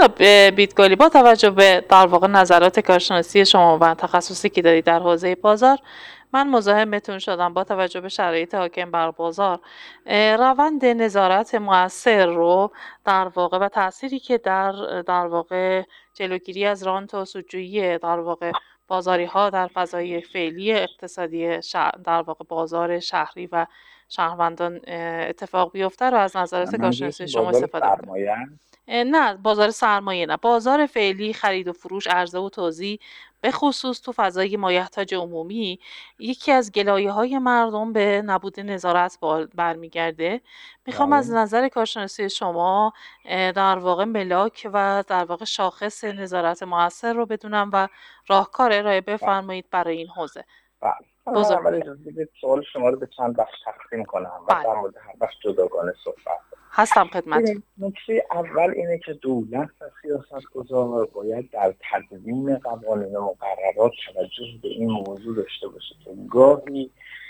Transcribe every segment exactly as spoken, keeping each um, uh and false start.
جناب بیتگلی، با توجه به در واقع نظرات کارشناسی شما و تخصصی که دارید در حوزه بازار، من مزاحمتون شدم با توجه به شرایط حاکم بر بازار روند نظارت مؤثر رو در واقع و تأثیری که در در واقع جلوگیری از رانت و سودجویی در واقع بازاری ها در فضای فعلی اقتصادی در واقع بازار شهری و شهروندان اتفاق بیفته رو از نظرات کارشناسی شما استفاده کنید. نه بازار سرمایه، نه بازار فعلی، خرید و فروش، عرضه و توزیع، به خصوص تو فضای مایحتاج عمومی، یکی از گلایه‌های مردم به نبود نظارت برمیگرده. میخوام از نظر کارشناسی شما در واقع ملاک و در واقع شاخص نظارت مؤثر رو بدونم و راهکار ارائه بفرمایید برای این حوزه. بله. اول اجازه بدید سوال شما رو به چند بخش تقسیم کنم و در مورد هر بخش جداگانه صحبت هستم خدمتتون. نکته اول اینه که دولت و سیاستگزار باید در تدوین قوانین و مقررات توجه به این موضوع داشته باشه که گاهی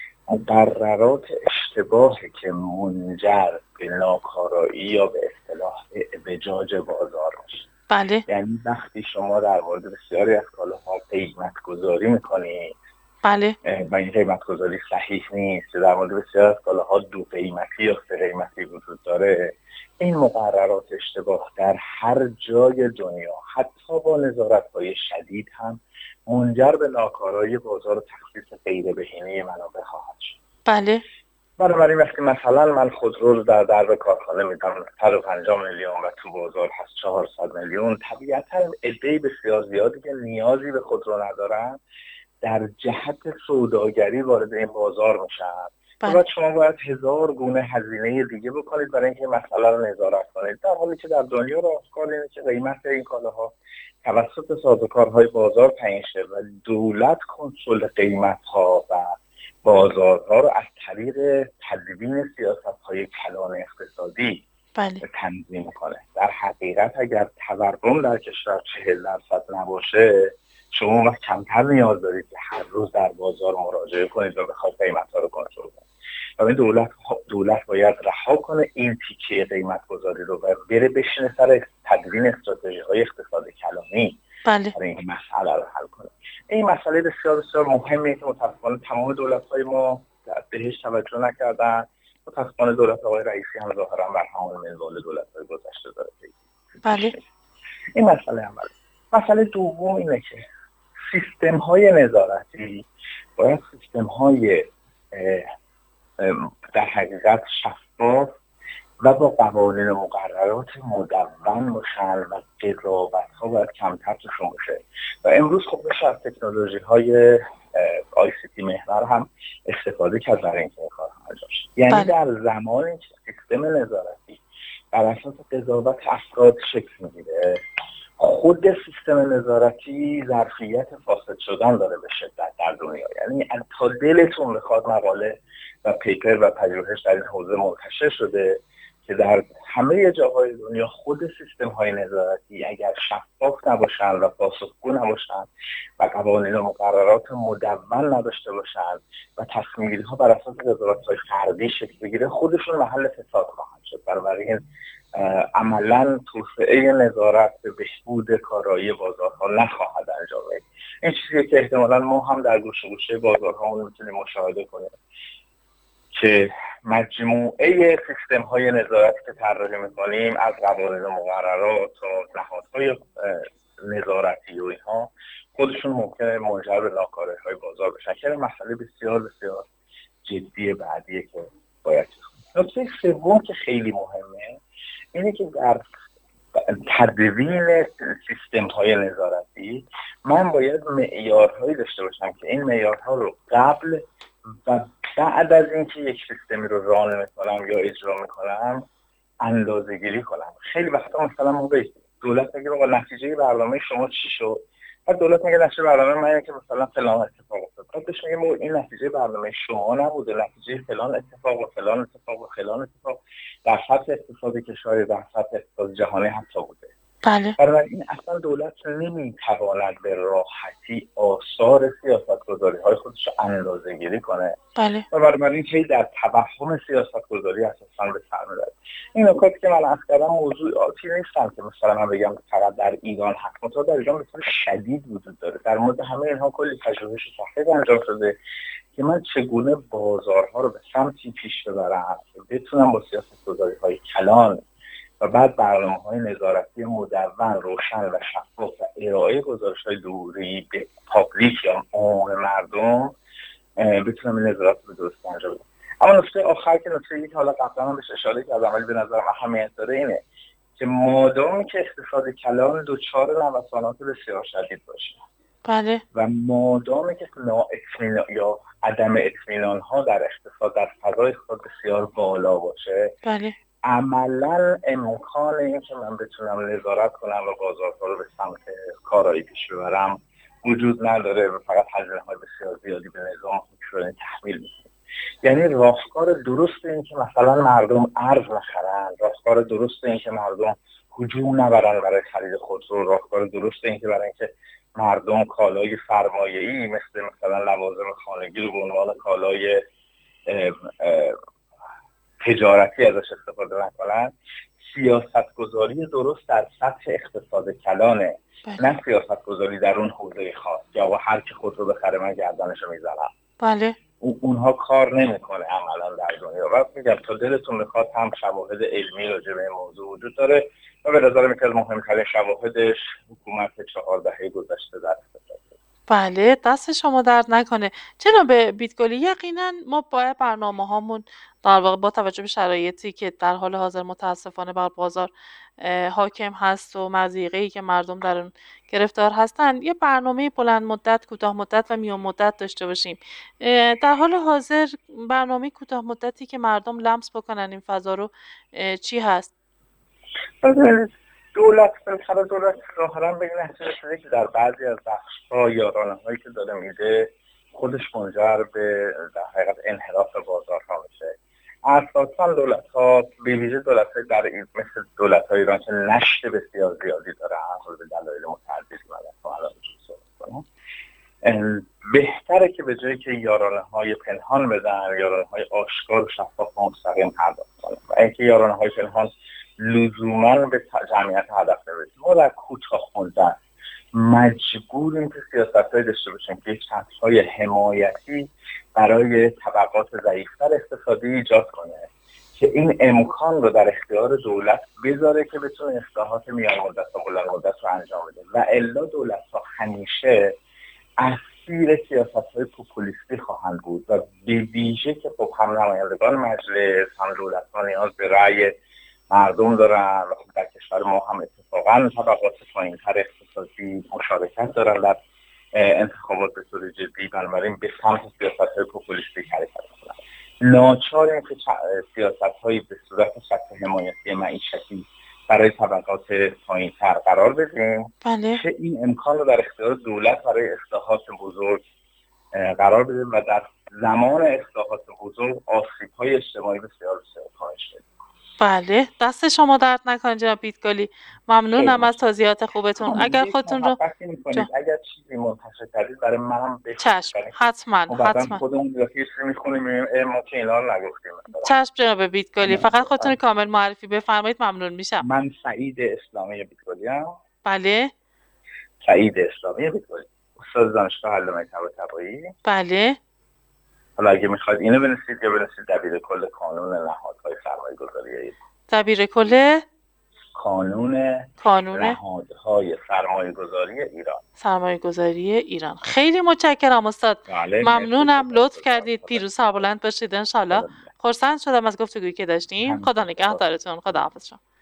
مقررات اشتباهی که منجر به ناکارایی یا به اصطلاح اعوجاج بازار میشه. بله. یعنی وقتی شما در مورد بسیاری از کالاها قیمت گذاری میکنید، بله، و این قیمت گذاری صحیح نیست، در مورد بسیار از کالاها دو قیمتی یا سه قیمتی وجود داره، این مقررات اشتباه در هر جای دنیا حتی با نظارت‌های شدید هم منجر به ناکارایی بازار و تخصیص غیر بهینه منابع خواهد شد. بله. بنابراین وقتی مثلا من خودرو رو در درب کارخانه میدم صد و پنجاه میلیون و تو بازار هست چهارصد میلیون، طبیعتا عده بسیار زیادی که نیازی به خودرو ندارن در جهت سوداگری وارد این بازار میشن. بعد شما باید هزار گونه هزینه دیگه بکنید برای اینکه مسئله رو نظارت کنید، در حالی که در دنیا راستکار اینه که قیمت این کالاها توسط سازوکارهای بازار تعیین شه و دولت کنترل قیمت‌ها و بازارها رو از طریق تدوین سیاست‌های کلان اقتصادی بله. تنظیم کنه. در حقیقت اگر تورم در کشور چهل درصد نباشه، شما وقت کمتر نیاز دارید که هر روز در بازار مراجعه کنید و بخواید قیمت‌ها رو کنترل کنید. و این دولت دولت باید رها کنه این تیکه قیمت گذاری رو و بره بشینه سر تدوین استراتژی‌های اقتصاد کلانی. بله. برای این مسئله رو حل کنه. این مسئله بسیار بسیار مهمه که متأسفانه تمام دولت‌های ما بهش توجه نکردن. متأسفانه دولت آقای رئیسی هم ظاهراً بر همون منوال دولت‌های گذشته داره. بله. این مسئله اول. مسئله دوم اینه که سیستم‌های نظارتی باید سیستم‌های در حقیقت شفاف و با قوانین و مقررات مدون باشن و قضاوت‌ها باید کمتر توشون باشه. و امروز خب بشه از تکنولوژی‌های آی سی تی محور هم استفاده کرد برای اینکه این کار انجام شه. یعنی بله. در زمانی که سیستم نظارتی بر اساس قضاوت افراد شکل میگیره، خود سیستم نظارتی ظرفیت فاسد شدن داره به شدت در دنیا. یعنی تا دلتون بخواد مقاله و پیپر و پژوهش در این حوزه منتشر شده که در همه جاهای دنیا خود سیستم های نظارتی اگر شفاف نباشن و پاسخگو نباشن و قوانین و مقررات مدون نداشته باشن و تصمیم گیری ها بر اساس قضاوت های فردی شکل بگیره، خودشون محل فساد خواهند شد. بنابراین عملا توسعه نظارت به بهبود کارایی بازارها نخواهد انجام گرفت. این چیزی که احتمالاً ما هم در گوشه گوشه بازارها میتونیم مشاهده کنیم که مجموعه سیستم های نظارتی که طراحی میکنیم از قوانین و مقررات و نهادهای نظارتی و اینها خودشون ممکنه منجر به ناکارایی های بازار بشن که مسئله بسیار بسیار جدی بعدیه که باید کنیم. نکته سوم که خیلی مهمه اینه که در تدوین سیستم های نظارتی من باید معیارهایی داشته باشم که این معیارها رو قبل و بعد از اینکه یک سیستمی رو ران میکنم یا اجرا میکنم اندازه گیری کنم. خیلی وقتا مثلا موقعی دولت میگه آقا نتیجه برنامه شما چی شد، بعد دولت میگه نتیجه برنامه من اینه که مثلا فلان اتفاق افتاد، بعد بهش میگه این نتیجه برنامه شما نبوده، نتیجه فلان اتفاق و فلان اتفاق و فلان اتفاق در سطح اقتصادی کشور، در سطح اقتصاد جهانی حتی بوده. بله بنابراین اصلا دولت نمیتواند به راحتی آثار سیاستگذاری های خودش رو اندازه گیری کنه بله و بنابراین هی در توهم سیاستگذاری اساسا به سر میبره. این نکاتی که من عرض کردم موضوعاتی نیستن که مثلا من بگم فقط در ایران هست، منتها در ایران به طور شدید وجود داره. در مورد همه اینها کلی پژوهش و تحقیق انجام شده که من چگونه بازارها رو به سمتی پیش ببرم که بتونم با سیاستگذاری های کلان و بعد برنامه‌های نظارتی مدون، روشن و شفاف و ارائه گزارش‌های دوری به پابلیک یا عموم مردم بتونم این نظارت رو درست انجام بدم. اما نکته آخر که نکته که حالا قبلا هم بهش اشاره کردم ولی به نظرم اهمیت داره اینه که مادامی که اقتصاد کلان دچار نوسانات بسیار شدید باشه بله و مادامی که نااطمینان یا عدم اطمینان ها در اقتصاد در فضای اقتصاد بسیار بالا باشه، بله عملا امکان این که من بتونم نظارت کنم و بازارها رو به سمت کارایی پیش ببرم وجود نداره و فقط هزینه های بسیار زیادی به نظام حکومتی تحمیل میشه. یعنی راهکار درست این که مثلا مردم ارز نخرن، راهکار درست این که مردم هجوم نبرن برای خرید خودرو، راهکار درست این که برای اینکه مردم کالای سرمایه‌ای مثل مثلا لوازم خانگی رو به عنوان کالای اه اه تجارتی ازش استفاده نکنن، سیاست گذاری درست در سطح اقتصاد کلانه، بله. نه سیاست گذاری در اون حوزه خاص یا هر کی خود رو بخره من گردنشو میزنم. بله اونها کار نمیکنه عملا در دنیا. و میگم تا دلتون بخواد هم شواهد علمی راجع به این موضوع وجود داره و به نظر میاد مهمترین شواهدش حکومت چهار دهه گذشته در اقتصاد. بله دست شما درد نکنه. جناب بیتگلی، یقینا ما باید برنامه هامون در واقع با توجه به شرایطی که در حال حاضر متاسفانه بر بازار حاکم هست و مضیقه‌ای که مردم در اون گرفتار هستن، یه برنامه بلند مدت، کوتاه مدت و میان مدت داشته باشیم. در حال حاضر برنامه کوتاه مدتی که مردم لمس بکنن این فضا رو چی هست؟ دولت بالاخره دولت ظاهرا به این نتیجه رسیده که در بعضی از بخش‌ها یا رانه‌هایی که داره میده خودش منجر به در حقیقت انحراف بازارها میشه. اساساً دولت‌ها به ویژه دولت‌های در این مثل دولت‌های ایران که نشت بسیار زیادی داره حالا به دلایل متعددی من الان صحبت کنم، بهتره که به جایی که یارانه‌های پنهان بدن، یارانه‌های آشکار و شفاف و مستقیم پرداخت کنن و اینکه یارانه‌های پنهان لزوما به جمعیت هدف نمیرسه. ما در کوتاه مدت مجبوریم که سیاست‌های داشته باشیم که سطح‌های حمایتی برای طبقات ضعیف‌تر اقتصادی ایجاد کنه که این امکان رو در اختیار دولت بذاره که بتونه اصلاحات میان مدت و بلند مدت رو انجام بده و الا دولت‌ها همیشه اسیر سیاست‌های پوپولیستی خواهند بود و به ویژه که خب هم نمایندگان مجلس هم دولت‌ها نیاز به رأی مردم دارن و خب در کشور ما هم اتفاقا طبقات پایین‌تر اقتصادی مشارکت دارن در انتخابات به طور جدی، بنابراین به سمت سیاست‌های پوپولیستی حرکت می‌کنن. ناچاریم که سیاست‌هایی به صورت سطح حمایتی معیشتی برای طبقات پایین‌تر قرار بدیم بله. که این امکان رو در اختیار دولت برای اصلاحات بزرگ قرار بدیم و در زمان اصلاحات بزرگ آسیب‌های اجتماعی بسیار بسیار کاهش بدیم. بله دست شما درد نکنه جناب بیتگلی، ممنونم از توضیحات خوبتون. اگر خودتون رو جا... اگر چیزی منتشر کردید برای منم بفرستید. چشم حتما حتما خودمون یه چیزی میخونیم ما که اینا رو نگفتیم. چشم جناب بیتگلی، فقط خودتون کامل معرفی بفرمایید ممنون میشم. من سعید اسلامی بیتگلی ام. بله سعید اسلامی بیتگلی، استاد دانشگاه علامه طباطبایی. بله حالا اگه میخواید اینو بنویسید یا بنویسید دبیر کل قانون نهادهای سرمایه گذاری. دبیر کل قانون قانون نهادهای سرمایه گذاری ایران. سرمایه گذاری ایران. خیلی متشکرم استاد. ممنونم، لطف کردید. پیروز سربلند باشید ان شاء الله. خرسند شدم از گفتگویی که داشتیم. خدا نگهدارتون. خدا حافظ شما.